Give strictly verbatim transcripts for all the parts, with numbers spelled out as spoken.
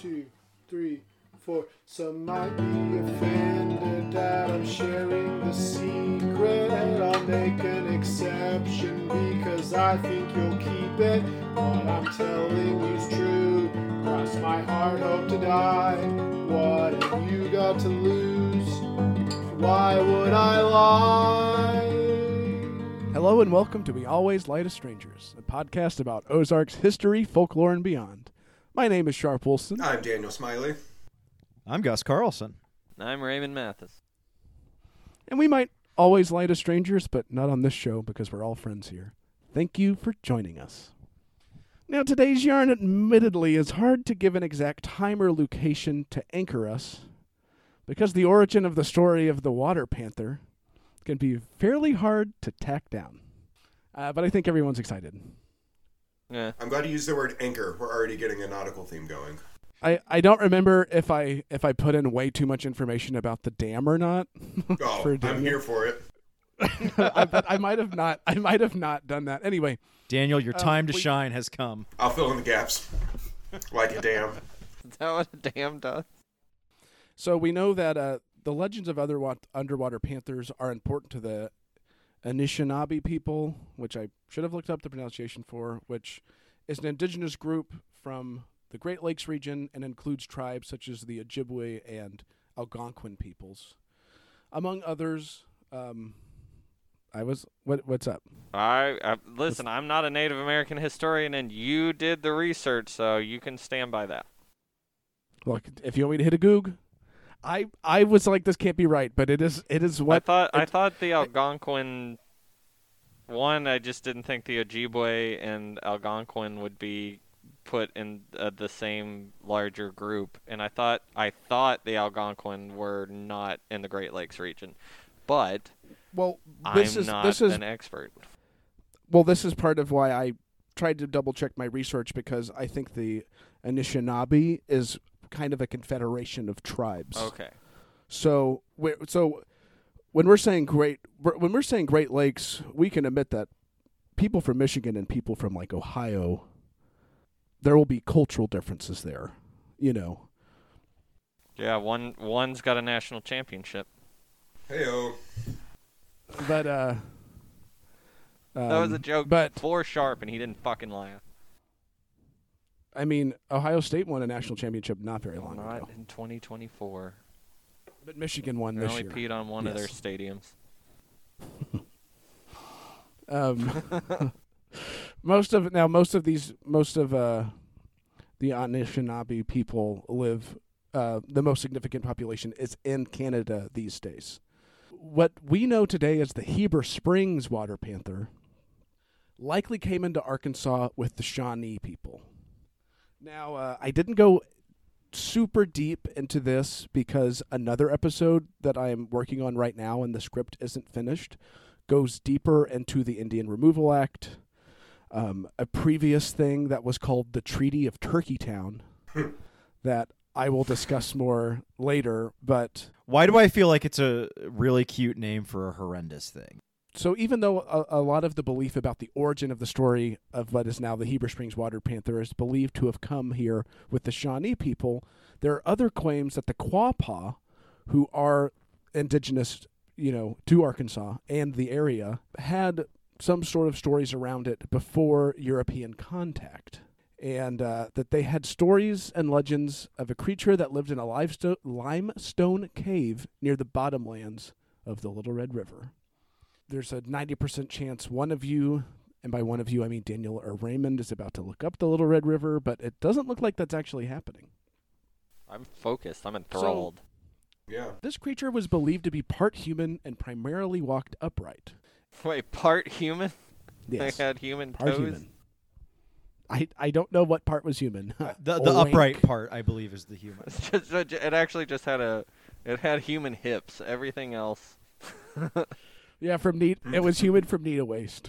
two, three, four. Some might be offended that I'm sharing the secret. I'll make an exception because I think you'll keep it. What I'm telling you's true. Cross my heart, hope to die. What have you got to lose? Why would I lie? Hello and welcome to We Always Lie to Strangers, a podcast about Ozark's history, folklore, and beyond. My name is Sharp Wilson. I'm Daniel Smiley. I'm Gus Carlson. I'm Raymond Mathis. And we might always lie to strangers, but not on this show because we're all friends here. Thank you for joining us. Now, today's yarn admittedly is hard to give an exact time or location to anchor us because the origin of the story of the water panther can be fairly hard to tack down. Uh, but I think everyone's excited. Yeah. I'm glad you used the word anchor. We're already getting a nautical theme going. I, I don't remember if I if I put in way too much information about the dam or not. Oh, for I'm Daniel. here for it. I, but I might have not. I might have not done that. Anyway, Daniel, your time um, to we, shine has come. I'll fill in the gaps. Like a dam. Is that what a dam does? So we know that uh, the legends of other wa- underwater panthers are important to the Anishinaabe people, which I should have looked up the pronunciation for, which is an indigenous group from the Great Lakes region and includes tribes such as the Ojibwe and Algonquin peoples. Among others, um, I was... What? What's up? I, I Listen, I'm not a Native American historian, and you did the research, so you can stand by that. Look, if you want me to hit a goog, I I was like, this can't be right, but it is it is what... I thought it, I thought the Algonquin... One, I just didn't think the Ojibwe and Algonquin would be put in uh, the same larger group, and I thought I thought the Algonquin were not in the Great Lakes region, but well, this I'm is, not this is, an expert. Well, this is part of why I tried to double check my research, because I think the Anishinaabe is kind of a confederation of tribes. Okay. So, we're, so when we're saying great, when we're saying Great Lakes, we can admit that people from Michigan and people from like Ohio, there will be cultural differences there, you know. Yeah, one one's got a national championship. Heyo. But uh, um, That was a joke but for Sharp, and he didn't fucking laugh. I mean, Ohio State won a national championship not very long Not ago. in twenty twenty-four. But Michigan won They this only year. peed on one of their Yes. stadiums. Um, most of now, most of these, most of uh, the Anishinaabe people live. Uh, the most significant population is in Canada these days. What we know today as the Heber Springs water panther likely came into Arkansas with the Shawnee people. Now, uh, I didn't go super deep into this because another episode that I am working on right now and the script isn't finished goes deeper into the Indian Removal Act, um, a previous thing that was called the Treaty of Turkeytown that I will discuss more later. But Why do I feel like it's a really cute name for a horrendous thing? so even though a, a lot of the belief about the origin of the story of what is now the Heber Springs water panther is believed to have come here with the Shawnee people, there are other claims that the Quapaw, who are indigenous, you know, to Arkansas and the area, had some sort of stories around it before European contact. And uh, that they had stories and legends of a creature that lived in a limestone, limestone cave near the bottomlands of the Little Red River. There's a ninety percent chance one of you, and by one of you I mean Daniel or Raymond, is about to look up the Little Red River, but it doesn't look like that's actually happening. I'm focused. I'm enthralled. Yeah. This creature was believed to be part human and primarily walked upright. Wait, part human? Yes, They had human part toes? human. I, I don't know what part was human. The the Oink. upright part, I believe, is the human. It's just, it actually just had a... It had human hips. Everything else... Yeah, from knee. It was human from knee to waist.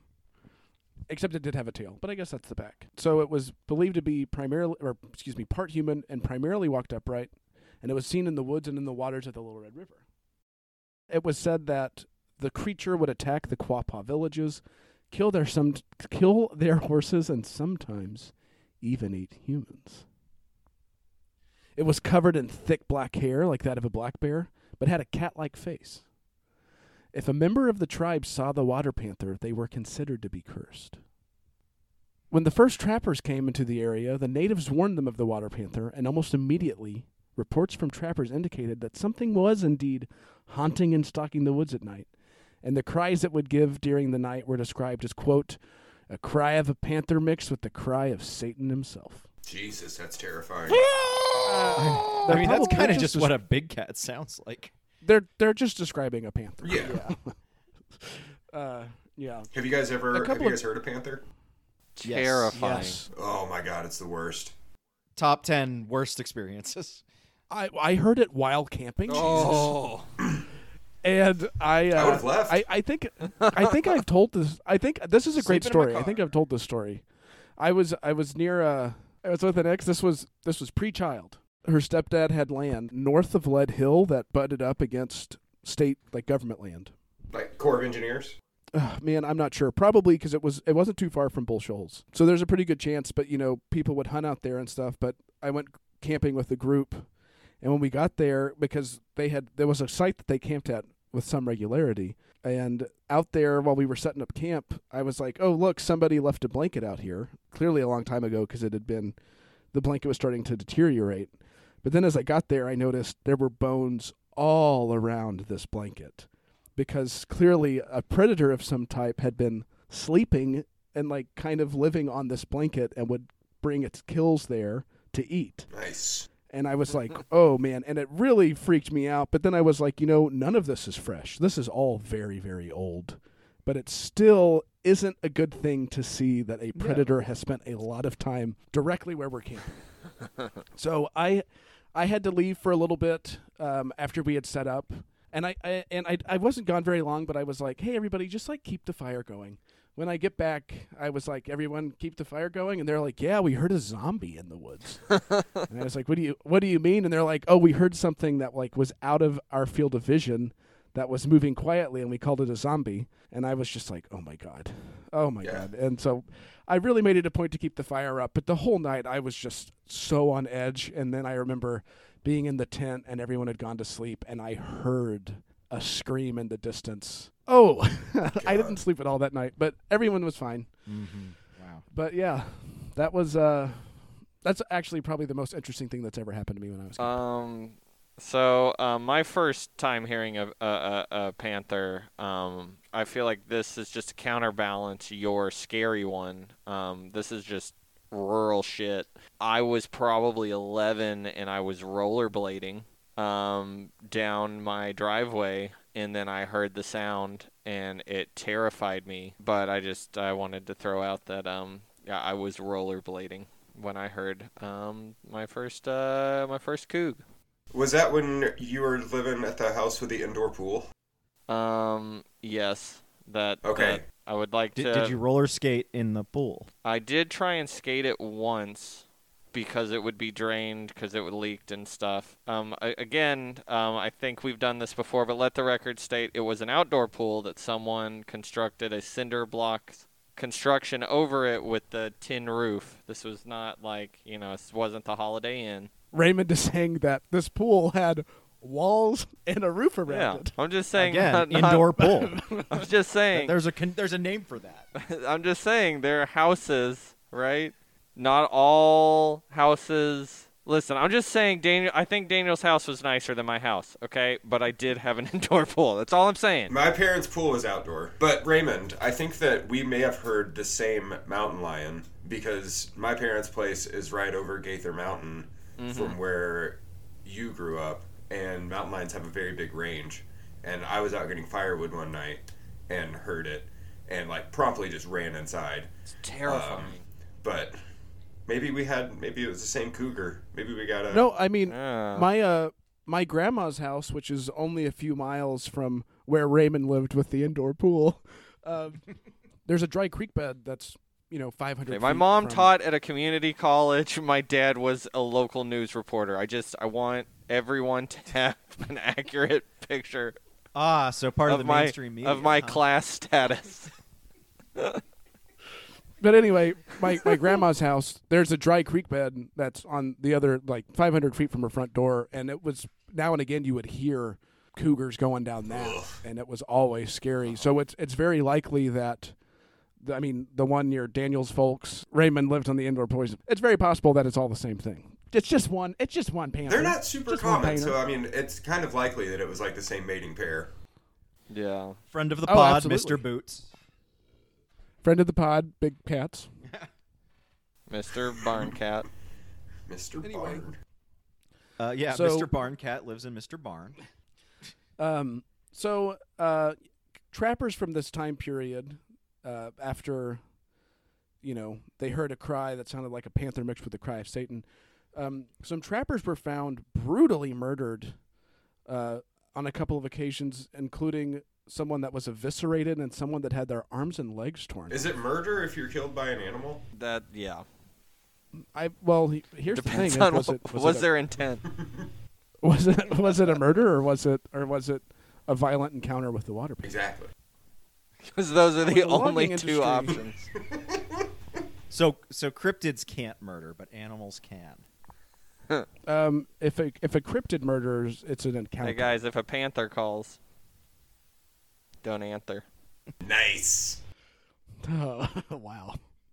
Except it did have a tail, but I guess that's the back. So it was believed to be primarily, or excuse me, part human and primarily walked upright, and it was seen in the woods and in the waters of the Little Red River. It was said that the creature would attack the Quapaw villages, kill their some, kill their horses, and sometimes even eat humans. It was covered in thick black hair like that of a black bear, but had a cat-like face. If a member of the tribe saw the water panther, they were considered to be cursed. When the first trappers came into the area, the natives warned them of the water panther, and almost immediately, reports from trappers indicated that something was indeed haunting and stalking the woods at night, and the cries it would give during the night were described as, quote, a cry of a panther mixed with the cry of Satan himself. Jesus, that's terrifying. Uh, I mean, that's probably kind of just des- what a big cat sounds like. They're they're just describing a panther. Yeah. Yeah. uh, yeah. Have you guys ever? A Have couple you of- guys heard of panther? Yes. Terrifying. Yes. Oh my god, it's the worst. Top ten worst experiences. I I heard it while camping. Oh. And I, uh, I would've left. I, I think, I think I've told this. I think this is a great Sleeping in my story. I car. think I've told this story. I was, I was near. Uh, I was with an ex. This was, this was pre-child. Her stepdad had land north of Lead Hill that butted up against state, like government land. Like Corps of Engineers. Ugh, man, I'm not sure. Probably because it was, it wasn't too far from Bull Shoals, so there's a pretty good chance. But you know, people would hunt out there and stuff. But I went camping with a group. And when we got there, because they had, there was a site that they camped at with some regularity. And out there while we were setting up camp, I was like, oh, look, somebody left a blanket out here. Clearly a long time ago because it had been, the blanket was starting to deteriorate. But then as I got there, I noticed there were bones all around this blanket. Because clearly a predator of some type had been sleeping and like kind of living on this blanket and would bring its kills there to eat. Nice. And I was like, oh, man. And it really freaked me out. But then I was like, you know, none of this is fresh. This is all very, very old. But it still isn't a good thing to see that a predator has spent a lot of time directly where we're camping. So I I had to leave for a little bit um, after we had set up. And I, I and I, I wasn't gone very long, but I was like, hey, everybody, just like keep the fire going. When I get back, I was like, everyone keep the fire going. And they're like, yeah, we heard a zombie in the woods. And I was like, what do you what do you mean? And they're like, oh, we heard something that like was out of our field of vision that was moving quietly, and we called it a zombie. And I was just like, oh, my God. Oh, my Yeah. God. And so I really made it a point to keep the fire up. But the whole night I was just so on edge. And then I remember being in the tent and everyone had gone to sleep, and I heard a scream in the distance. Oh, I didn't sleep at all that night, but everyone was fine. Mm-hmm. Wow. But yeah, that was uh, that's actually probably the most interesting thing that's ever happened to me when I was camping. Um, so um, my first time hearing a, a, a, a panther, um, I feel like this is just to counterbalance your scary one. Um, this is just rural shit. I was probably eleven and I was rollerblading um, down my driveway, and then I heard the sound and it terrified me. But I just I wanted to throw out that um yeah I was rollerblading when I heard um my first uh my first coug. Was that when you were living at the house with the indoor pool? Um yes, that Okay. that I would like Did, to. did you roller skate in the pool? I did try and skate it once because it would be drained because it would leaked and stuff. Um, I, again, um, I think we've done this before, but let the record state it was an outdoor pool that someone constructed a cinder block construction over it with the tin roof. This was not like, you know, this wasn't the Holiday Inn. Raymond is saying that this pool had walls and a roof around Yeah, it. I'm just saying. Again, not- not- indoor pool. I'm just saying. There's a con- there's a name for that. I'm just saying there are houses, right? Not all houses. Listen, I'm just saying Daniel I think Daniel's house was nicer than my house, okay? But I did have an indoor pool. That's all I'm saying. My parents' pool was outdoor. But Raymond, I think that we may have heard the same mountain lion because my parents' place is right over Gaither Mountain from where you grew up, and mountain lions have a very big range. And I was out getting firewood one night and heard it and like promptly just ran inside. It's terrifying. Um, but maybe we had maybe it was the same cougar. Maybe we got a No, I mean Yeah. my uh my grandma's house, which is only a few miles from where Raymond lived with the indoor pool. Um, there's a dry creek bed that's you know five hundred. Okay, my mom taught at a community college. My dad was a local news reporter. I just I want everyone to have an accurate picture Ah, so part of, of the my mainstream media. of my huh? class status. But anyway, my, my grandma's house, there's a dry creek bed that's on the other, like, five hundred feet from her front door, and it was, now and again, you would hear cougars going down that, Ugh. and it was always scary. So it's it's very likely that, the, I mean, the one near Daniel's folks, Raymond lived on the indoor poison. It's very possible that it's all the same thing. It's just one, it's just one panther. They're not super Just one common, painter. so I mean, it's kind of likely that it was like the same mating pair. Yeah. Friend of the Oh, pod, absolutely. Mister Boots. Friend of the pod, Big Cats. Mister Barncat. Mister Anyway. Barn. Uh, yeah, So- Mister Barncat lives in Mister Barn. Um, so, uh, trappers from this time period, uh, after, you know, they heard a cry that sounded like a panther mixed with the cry of Satan, um, some trappers were found brutally murdered uh, on a couple of occasions, including someone that was eviscerated and someone that had their arms and legs torn. Is it murder if you're killed by an animal? That yeah. I well, he, here's Depends the thing: on was what it was, was it a, their intent. was it was it a murder or was it or was it a violent encounter with the water panther? Exactly. Because those are the the logging only two industry- options. So, so cryptids can't murder, but animals can. Um, if a if a cryptid murders, it's an encounter. Hey guys, if a panther calls, don't answer. Nice. Oh, wow.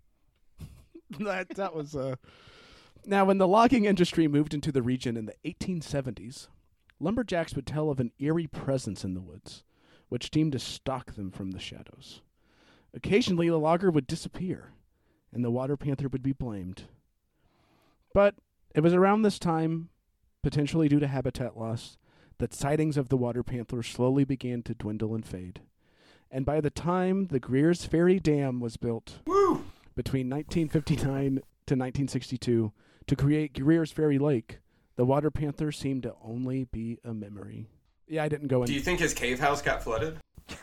that that was uh Now, when the logging industry moved into the region in the eighteen seventies, lumberjacks would tell of an eerie presence in the woods, which seemed to stalk them from the shadows. Occasionally, the logger would disappear, and the water panther would be blamed. But it was around this time, potentially due to habitat loss, that sightings of the water panther slowly began to dwindle and fade. And by the time the Greer's Ferry Dam was built Woo! between nineteen fifty-nine to nineteen sixty-two to create Greer's Ferry Lake, the water panther seemed to only be a memory. Yeah, I didn't go in. Do you think his cave house got flooded?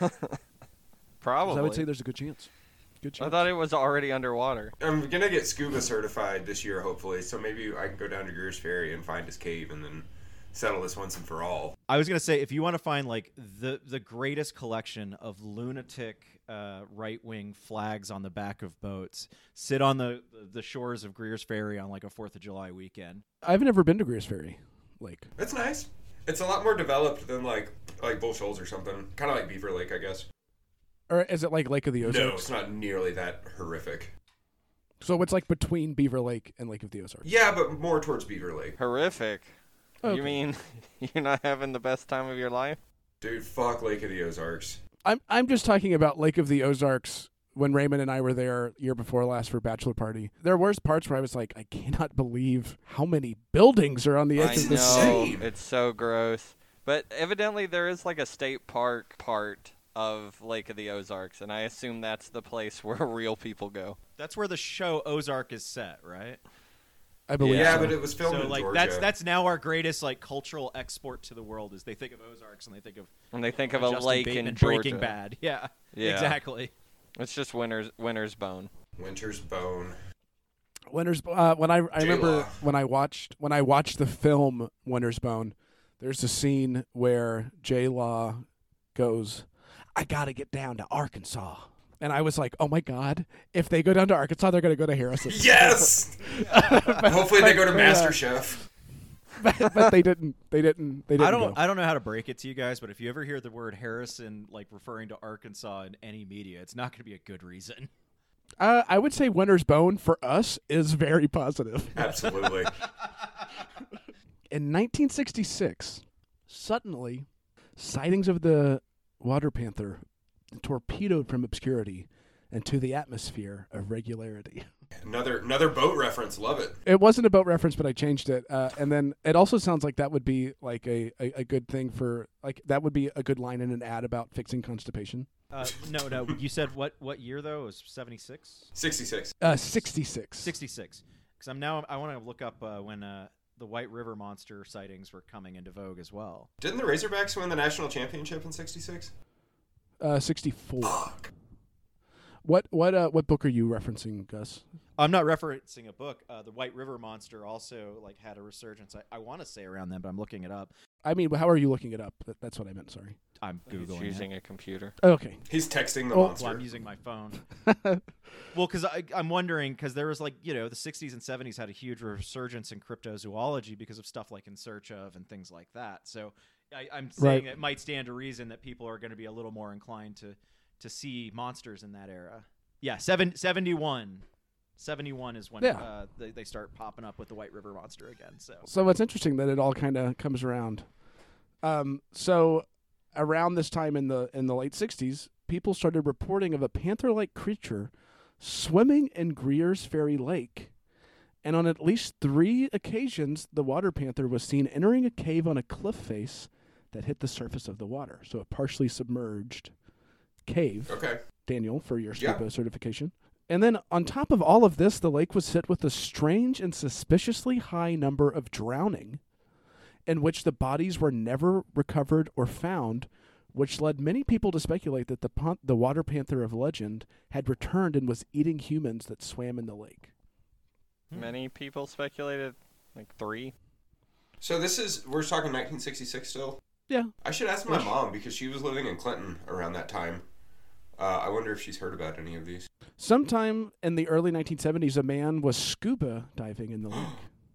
Probably. I would say there's a good chance. Good chance. I thought it was already underwater. I'm gonna get scuba certified this year, hopefully. So maybe I can go down to Greer's Ferry and find his cave, and then settle this once and for all. I was gonna say, if you want to find like the the greatest collection of lunatic uh, right wing flags on the back of boats, sit on the the shores of Greer's Ferry on like a Fourth of July weekend. I've never been to Greer's Ferry Lake. It's nice. It's a lot more developed than like like Bull Shoals or something. Kind of like Beaver Lake, I guess. Or is it like Lake of the Ozarks? No, it's not nearly that horrific. So it's like between Beaver Lake and Lake of the Ozarks. Yeah, but more towards Beaver Lake. Horrific. Okay. You mean you're not having the best time of your life? Dude, fuck Lake of the Ozarks. I'm I'm just talking about Lake of the Ozarks when Raymond and I were there year before last for a bachelor party. There were parts where I was like, I cannot believe how many buildings are on the edge I of know. the sea. insane. It's so gross. But evidently there is like a state park part of Lake of the Ozarks, and I assume that's the place where real people go. That's where the show Ozark is set, right? I believe Yeah, so. but it was filmed so in like Georgia. that's that's now our greatest like cultural export to the world is they think of Ozarks and they think of When they think uh, of a Justin lake Bateman in Georgia. Breaking Bad. Yeah, Yeah. exactly. It's just Winter's Winter's Bone. Winter's Bone. Winter's uh, when I I remember J-Law. when I watched when I watched the film Winter's Bone, there's a scene where J Law goes, "I got to get down to Arkansas." And I was like, "Oh my god, if they go down to Arkansas, they're going to go to Harrison." Yes! But- Hopefully they but- go to but, uh, MasterChef. but, but they didn't. They didn't. They didn't I don't go. I don't know how to break it to you guys, but if you ever hear the word Harrison like referring to Arkansas in any media, it's not going to be a good reason. Uh, I would say Winter's Bone for us is very positive. Absolutely. In nineteen sixty-six, suddenly, sightings of the water panther torpedoed from obscurity into the atmosphere of regularity. Another another boat reference. Love it. It wasn't a boat reference, but I changed it. Uh, and then it also sounds like that would be like a, a, a good thing for, like, that would be a good line in an ad about fixing constipation. Uh, no, no. You said what what year though? It was seventy-six? sixty-six. Uh, sixty-six. sixty-six. Because I'm now I want to look up uh, when uh, the White River monster sightings were coming into vogue as well. Didn't the Razorbacks win the national championship in sixty-six? Uh, sixty-four. Fuck. What what uh what book are you referencing, Gus? I'm not referencing a book. Uh, the White River Monster also like had a resurgence. I, I want to say around then, but I'm looking it up. I mean, how are you looking it up? That, that's what I meant. Sorry. I'm He's googling using it. a computer. Okay. He's texting the Oh, monster. Well, I'm using my phone. Well, because I'm wondering, because there was like, you know, the sixties and seventies had a huge resurgence in cryptozoology because of stuff like In Search Of and things like that. So I, I'm saying Right. it might stand to reason that people are going to be a little more inclined to, to see monsters in that era. Yeah, seven, seventy-one. seventy-one is when Yeah. uh, they, they start popping up with the White River Monster again. So So it's interesting that it all kind of comes around. Um, so around this time in the in the late sixties, people started reporting of a panther-like creature swimming in Greer's Ferry Lake. And on at least three occasions, the water panther was seen entering a cave on a cliff face that hit the surface of the water. So a partially submerged cave. Okay. Daniel, for your Yeah. STUPA certification. And then on top of all of this, the lake was hit with a strange and suspiciously high number of drowning, in which the bodies were never recovered or found, which led many people to speculate that the pon- the water panther of legend had returned and was eating humans that swam in the lake. Many people speculated, like three. So this is, we're talking nineteen sixty-six still? Yeah. I should ask my Ish. mom because she was living in Clinton around that time. Uh, I wonder if she's heard about any of these. Sometime in the early nineteen seventies, a man was scuba diving in the lake.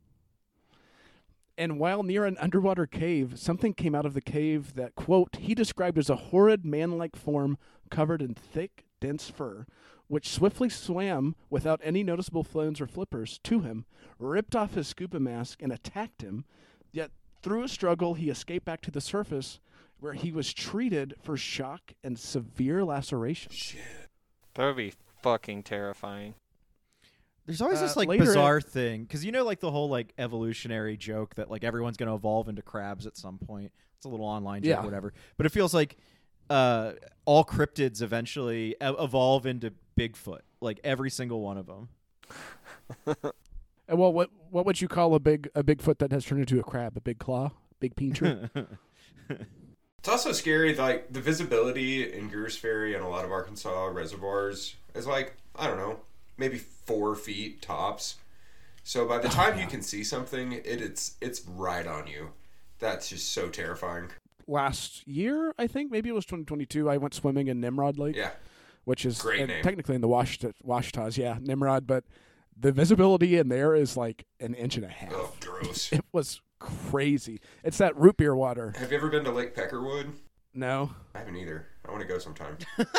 And while near an underwater cave, something came out of the cave that, quote, he described as a horrid man-like form covered in thick, dense fur, which swiftly swam without any noticeable fins or flippers to him, ripped off his scuba mask, and attacked him. Yet, through a struggle, he escaped back to the surface, where he was treated for shock and severe lacerations. Shit. That would be fucking terrifying. there's always Uh, this like later bizarre thing, because you know, like the whole like evolutionary joke that like everyone's going to evolve into crabs at some point. It's a little online joke, Yeah. whatever. But it feels like uh, all cryptids eventually e- evolve into Bigfoot, like every single one of them. And well, what what would you call a big a Bigfoot that has turned into a crab? A big claw? Big pincher? It's also scary, like, the visibility in Greer's Ferry and a lot of Arkansas reservoirs is like, I don't know, maybe four feet tops. So by the time you can see something, it, it's it's right on you. That's just so terrifying. Last year, I think, maybe it was twenty twenty-two, I went swimming in Nimrod Lake, Yeah. which is Great and name. technically in the Wash Washitas, yeah, Nimrod, but the visibility in there is like an inch and a half. Oh, gross. It was crazy. It's that root beer water. Have you ever been to Lake Peckerwood? No. I haven't either. I want to go sometime.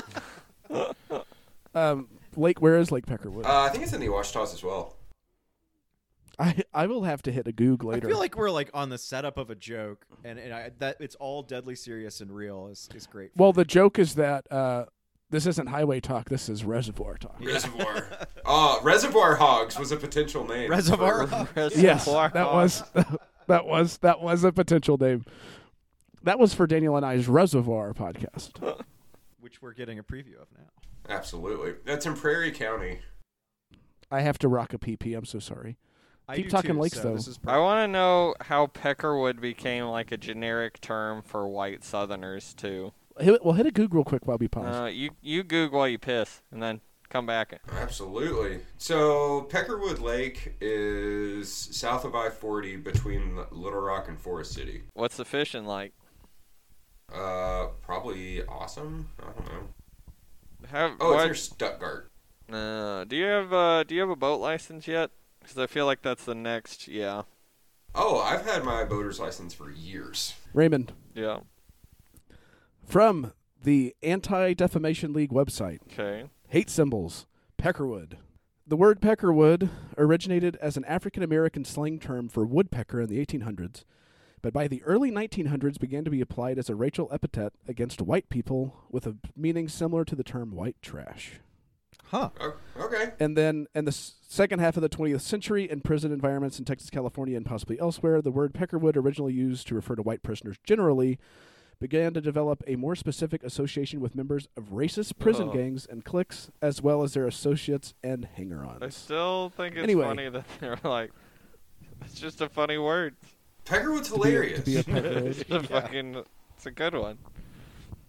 Um, Lake, where is Lake Peckerwood? Uh, I think it's in the Ouachitas as well. I I will have to hit a goog I later. feel like we're like on the setup of a joke, and, and I, that it's all deadly serious and real is is great. Well, the joke is that uh, this isn't highway talk. This is reservoir talk. Reservoir. Oh, Reservoir Hogs was a potential name. Reservoir for- Hogs. Yes, Reservoir that Hogs. was that was that was a potential name. That was for Daniel and I's Reservoir podcast. Which we're getting a preview of now. Absolutely. That's in Prairie County. I have to rock a P P. I'm so sorry. I Keep do talking too, lakes, so though. This is I want to know how Peckerwood became like a generic term for white Southerners too. Hit, well, hit a goog real quick while we pause. Uh, you you Google while you piss, and then come back. Absolutely. So Peckerwood Lake is south of I forty between Little Rock and Forest City. What's the fishing like? Uh, probably awesome. I don't know. Have, Oh, what- it's near Stuttgart. Uh, do you have uh, do you have a boat license yet? Because I feel like that's the next. Yeah, Oh, I've had my boater's license for years. Raymond, yeah. from the Anti-Defamation League website, Okay. hate symbols, Peckerwood. The word Peckerwood originated as an African-American slang term for woodpecker in the eighteen hundreds, but by the early nineteen hundreds began to be applied as a racial epithet against white people with a meaning similar to the term white trash. Huh. Oh, okay. And then in the s- second half of the twentieth century, in prison environments in Texas, California, and possibly elsewhere, the word Peckerwood, originally used to refer to white prisoners generally, began to develop a more specific association with members of racist prison Oh. gangs and cliques, as well as their associates and hanger-ons. I still think it's Anyway. funny that they're like, it's just a funny word. Peckerwood's To be a- hilarious. to be a Peckerwood. It's a fucking, it's a good one.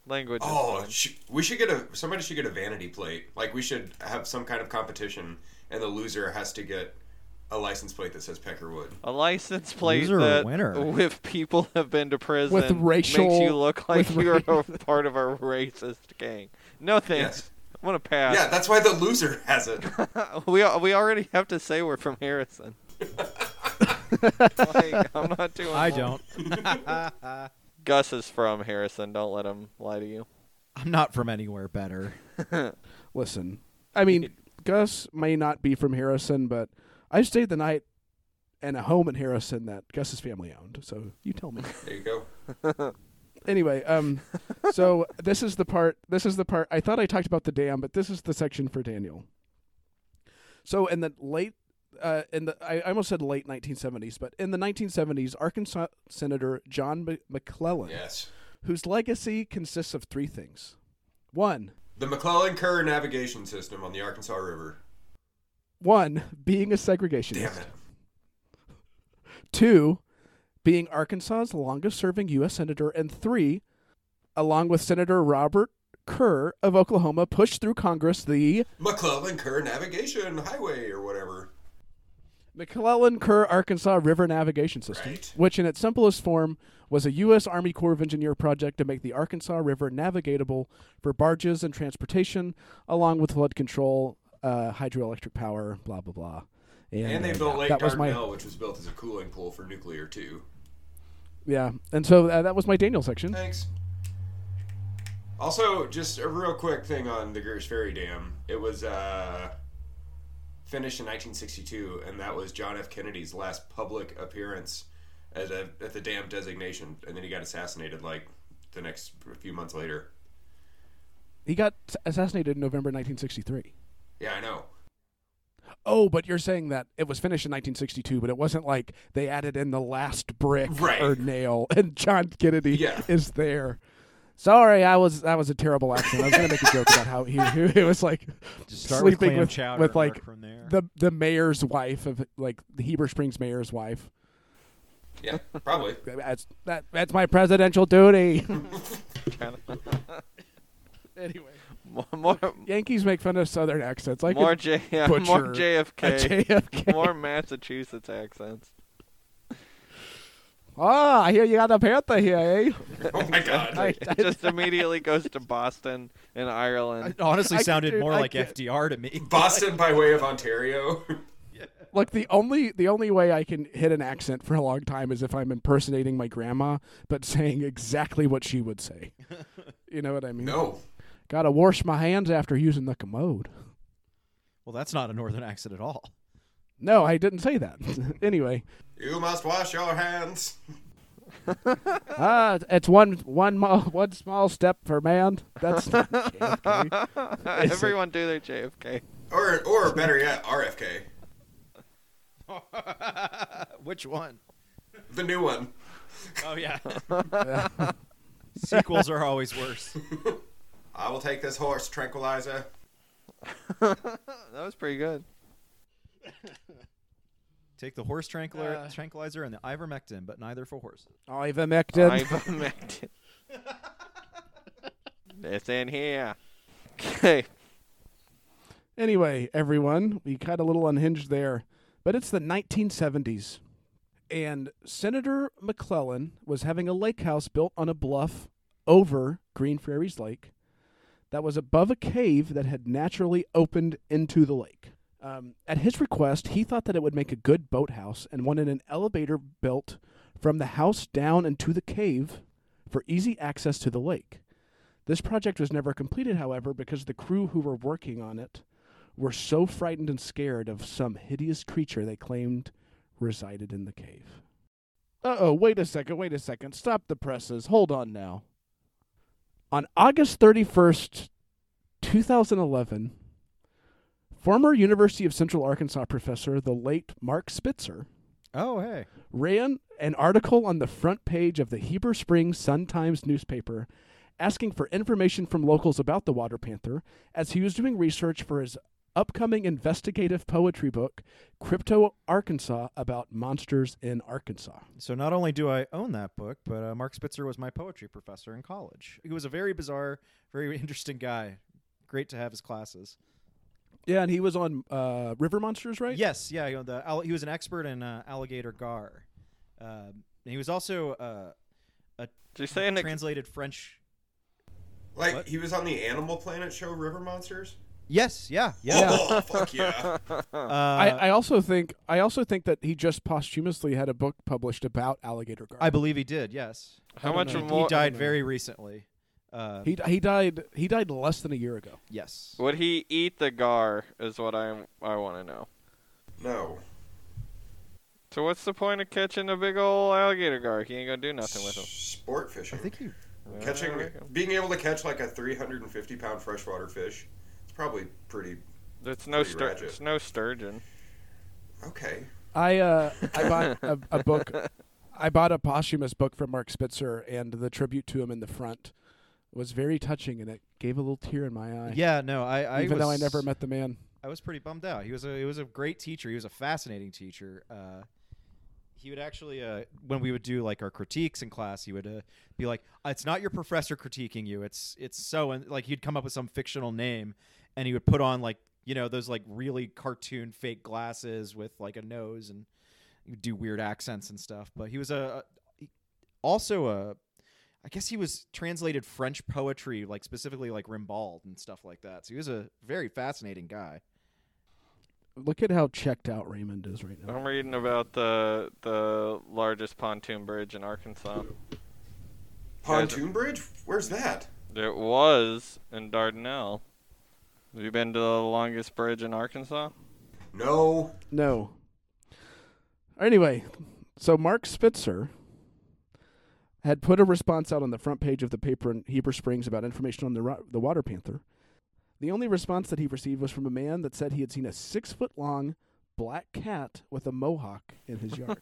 Language Oh, is fun. sh- we should get a somebody should get a vanity plate. Like we should have some kind of competition, and the loser has to get a license plate that says Peckerwood. A license plate Loser or that, winner? if people have been to prison, With racial- makes you look like with you're ra- a part of a racist gang. No thanks. Yes. I'm gonna pass. Yeah, that's why the loser has it. we al- we already have to say we're from Harrison. Like, I'm not doing. I more. don't. Gus is from Harrison. Don't let him lie to you. I'm not from anywhere better. Listen, I mean, Gus may not be from Harrison, but I stayed the night in a home in Harrison that Gus's family owned. So you tell me. There you go. Anyway, um, so this is the part. This is the part. I thought I talked about the dam, but this is the section for Daniel. So in the late, uh, in the I almost said late nineteen seventies, but in the nineteen seventies, Arkansas Senator John M- McClellan, Yes. whose legacy consists of three things: one, The McClellan Kerr navigation system on the Arkansas River. one being a segregationist. Damn it. Two, being Arkansas's longest-serving U S senator, and three, along with Senator Robert Kerr of Oklahoma, pushed through Congress the McClellan Kerr Navigation Highway or whatever. McClellan Kerr Arkansas River Navigation System, Right. which in its simplest form was a U S Army Corps of Engineer project to make the Arkansas River navigatable for barges and transportation, along with flood control, uh, hydroelectric power, blah, blah, blah. And they uh, built Lake that was my Dardanelle, which was built as a cooling pool for nuclear, too. Yeah, and so uh, that was my Daniel section. Thanks. Also, just a real quick thing on the Greers Ferry Dam. It was uh, finished in nineteen sixty-two, and that was John F. Kennedy's last public appearance at, a, at the dam designation, and then he got assassinated like the next few months later. He got assassinated in November nineteen sixty-three. Yeah, I know. Oh, but you're saying that it was finished in nineteen sixty-two, but it wasn't like they added in the last brick Right. or nail, and John Kennedy Yeah. is there. Sorry, I was that was a terrible accent. I was gonna make a joke about how he, he, he was like Just start with sleeping clam with, chowder with and like work from there. the the mayor's wife of like the Heber Springs mayor's wife. Yeah, probably. That's that that's my presidential duty. Anyway, More, more, Yankees make fun of Southern accents. I more, could J, yeah, butcher more J F K. a J F K. More Massachusetts accents. Ah, I hear you got a Panther here, eh? Oh my god. I- It just immediately goes to Boston and Ireland. It honestly I- sounded dude, more I like can't- F D R to me. Boston by way of Ontario. Look, the only the only way I can hit an accent for a long time is if I'm impersonating my grandma, but saying exactly what she would say. You know what I mean? No. Gotta wash my hands after using the commode. Well, that's not a northern accent at all. No, I didn't say that. Anyway, You must wash your hands. ah, it's one one mo- one small step for man. That's not J F K. Is it? Everyone do their J F K. Or, or better yet, R F K. Which one? The new one. Oh, yeah. Yeah. Sequels are always worse. I will take this horse tranquilizer. That was pretty good. Take the horse tranquilizer, Uh. tranquilizer and the ivermectin, but neither for horses. Ivermectin. Ivermectin. It's in here. Okay. Anyway, everyone, we got a little unhinged there, but it's the nineteen seventies, and Senator McClellan was having a lake house built on a bluff over Green Prairies Lake that was above a cave that had naturally opened into the lake. Um, at his request, he thought that it would make a good boathouse and wanted an elevator built from the house down into the cave for easy access to the lake. This project was never completed, however, because the crew who were working on it were so frightened and scared of some hideous creature they claimed resided in the cave. Uh-oh, wait a second, wait a second. Stop the presses. Hold on now. On August thirty-first, twenty eleven, former University of Central Arkansas professor, the late Mark Spitzer, Oh, hey. ran an article on the front page of the Heber Springs Sun-Times newspaper asking for information from locals about the water panther as he was doing research for his upcoming investigative poetry book, Crypto Arkansas, about monsters in Arkansas. So not only do I own that book, but uh, Mark Spitzer was my poetry professor in college. He was a very bizarre, very interesting guy. Great to have his classes. Yeah, and he was on uh, River Monsters, right? Yes, yeah. You know, the al- he was an expert in uh, alligator gar. Uh, and he was also uh, a Did you say an ex- translated French. Like, What? he was on the Animal Planet show River Monsters? Yes, yeah, yeah. Oh, fuck yeah. Uh, I, I also think I also think that he just posthumously had a book published about alligator gar. I believe he did. Yes, How don't much know. he, more he died know. very recently. Uh, he he died he died less than a year ago. yes. would he eat the gar? Is what I I want to know. No. So what's the point of catching a big old alligator gar? He ain't gonna do nothing with him. Sport fishing. I think he. Catching, Uh, being able to catch like a three hundred fifty pound freshwater fish, it's probably pretty It's no Pretty stur- ratchet. It's no sturgeon. okay. I uh I bought a, a book. I bought a posthumous book from Mark Spitzer, and the tribute to him in the front was very touching, and it gave a little tear in my eye. Yeah, no, I. I even was, though I never met the man. I was pretty bummed out. He was a he was a great teacher. He was a fascinating teacher. Uh, he would actually, uh, when we would do like our critiques in class, he would uh, be like, "It's not your professor critiquing you. It's it's so," and like he'd come up with some fictional name, and he would put on like you know those like really cartoon fake glasses with like a nose, and he would do weird accents and stuff. But he was a, a he- also a. I guess he was translated French poetry, like specifically like Rimbaud and stuff like that. So he was a very fascinating guy. Look at how checked out Raymond is right now. I'm reading about the the largest pontoon bridge in Arkansas. Pontoon bridge? Where's that? It was in Dardanelle. Have you been to the longest bridge in Arkansas? No. No. Anyway, so Mark Spitzer had put a response out on the front page of the paper in Heber Springs about information on the ro- the water panther. The only response that he received was from a man that said he had seen a six-foot-long black cat with a mohawk in his yard.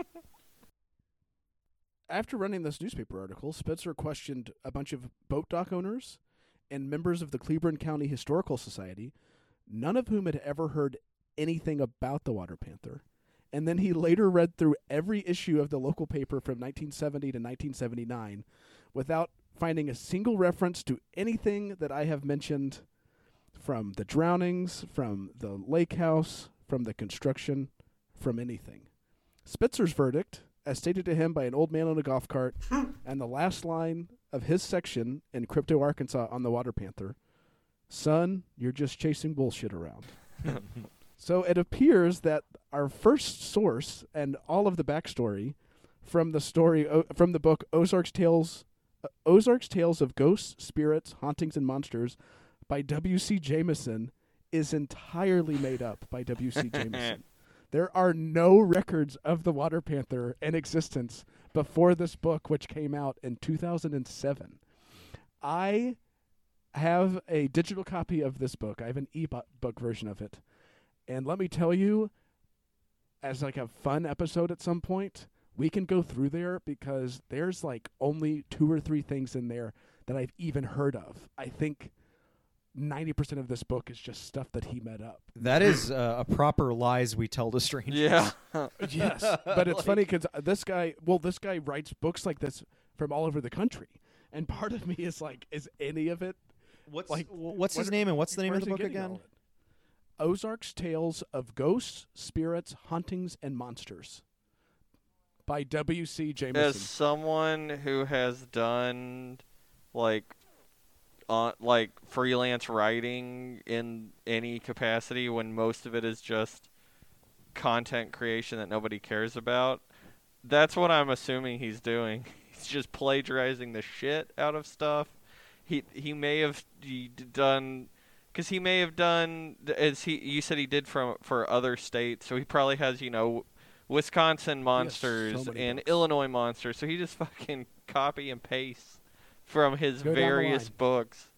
After running this newspaper article, Spitzer questioned a bunch of boat dock owners and members of the Cleburne County Historical Society, none of whom had ever heard anything about the water panther. And then he later read through every issue of the local paper from nineteen seventy to nineteen seventy-nine without finding a single reference to anything that I have mentioned, from the drownings, from the lake house, from the construction, from anything. Spitzer's verdict, as stated to him by an old man on a golf cart, and the last line of his section in Crypto Arkansas on the water panther, "Son, you're just chasing bullshit around." So it appears that our first source and all of the backstory from the story o- from the book Ozark's Tales, uh, Ozark's Tales of Ghosts, Spirits, Hauntings, and Monsters by W C Jameson is entirely made up by W C Jameson. There are no records of the water panther in existence before this book, which came out in two thousand seven. I have a digital copy of this book. I have an e-book version of it. And let me tell you, as like a fun episode at some point, we can go through there because there's like only two or three things in there that I've even heard of. I think ninety percent of this book is just stuff that he made up. That is uh, a proper lies we tell to strangers. Yeah. Yes, but it's funny because this guy, well, this guy writes books like this from all over the country. And part of me is like, is any of it? What's Like, what's what his are- name and what's the name where's of the he book getting all again? of it? Ozark's Tales of Ghosts, Spirits, Hauntings, and Monsters by W C Jameson. As someone who has done like on like freelance writing in any capacity when most of it is just content creation that nobody cares about, that's what I'm assuming he's doing. He's just plagiarizing the shit out of stuff. He he may have d- done because he may have done as he you said he did from for other states, so he probably has you know Wisconsin monsters many and books. Illinois monsters, so he just fucking copy and paste from his Go down the various line. books.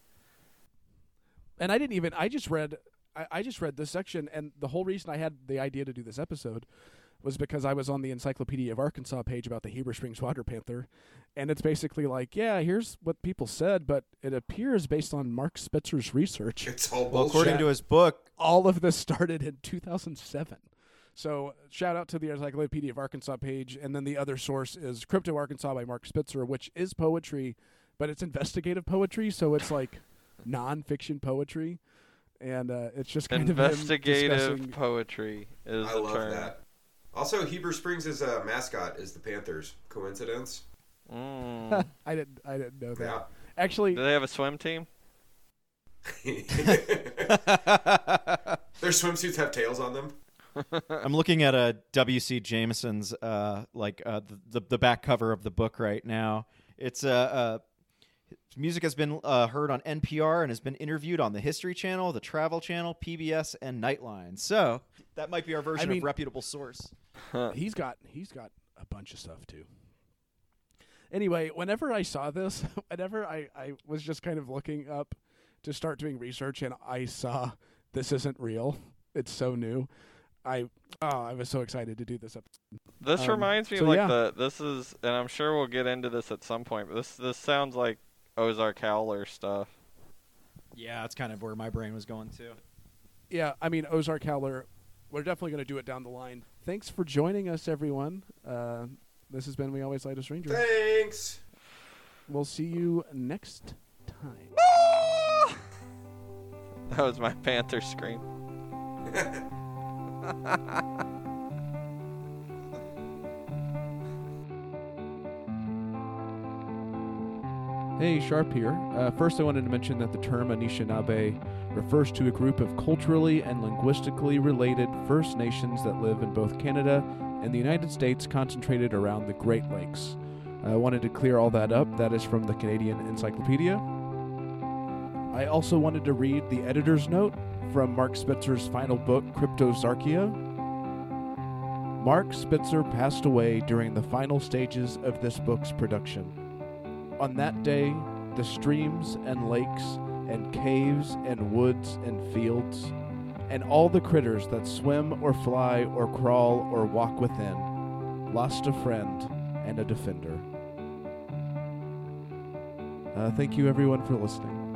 And I didn't even, I just read, I, I just read this section, and the whole reason I had the idea to do this episode was because I was on the Encyclopedia of Arkansas page about the Heber Springs water panther, and it's basically like, yeah, here's what people said, but it appears based on Mark Spitzer's research, It's all Well, bullshit. according to his book, all of this started in two thousand seven. So shout out to the Encyclopedia of Arkansas page, and then the other source is Crypto Arkansas by Mark Spitzer, which is poetry, but it's investigative poetry, so it's like non-fiction poetry, and uh, it's just kind of him Investigative discussing- poetry is I the love term. that. Also, Heber Springs' uh, mascot is the Panthers. Coincidence? Mm. I didn't. I didn't know that. Yeah. Actually, Do they have a swim team? Their swimsuits have tails on them. I'm looking at a W C Jameson's uh, like uh, the, the the back cover of the book right now. It's uh, uh his music has been uh, heard on N P R and has been interviewed on the History Channel, the Travel Channel, P B S, and Nightline. So that might be our version mean- of reputable source. he's got he's got a bunch of stuff too. Anyway, whenever I saw this, whenever I, I was just kind of looking up to start doing research, and I saw this isn't real, it's so new. I oh, I was so excited to do this episode. This Um, reminds me so like yeah. the this is, and I'm sure we'll get into this at some point. But this this sounds like Ozark Howler stuff. Yeah, that's kind of where my brain was going to. Yeah, I mean Ozark Howler. We're definitely going to do it down the line. Thanks for joining us, everyone. Uh, this has been We Always Light a Stranger. Thanks. We'll see you next time. That was my panther scream. Hey, Sharp here. Uh, first, I wanted to mention that the term Anishinaabe refers to a group of culturally and linguistically related First Nations that live in both Canada and the United States, concentrated around the Great Lakes. I wanted to clear all that up. That is from the Canadian Encyclopedia. I also wanted to read the editor's note from Mark Spitzer's final book, Cryptozarchia. Mark Spitzer passed away during the final stages of this book's production. On that day, the streams and lakes and caves and woods and fields and all the critters that swim or fly or crawl or walk within lost a friend and a defender. Uh, thank you, everyone, for listening.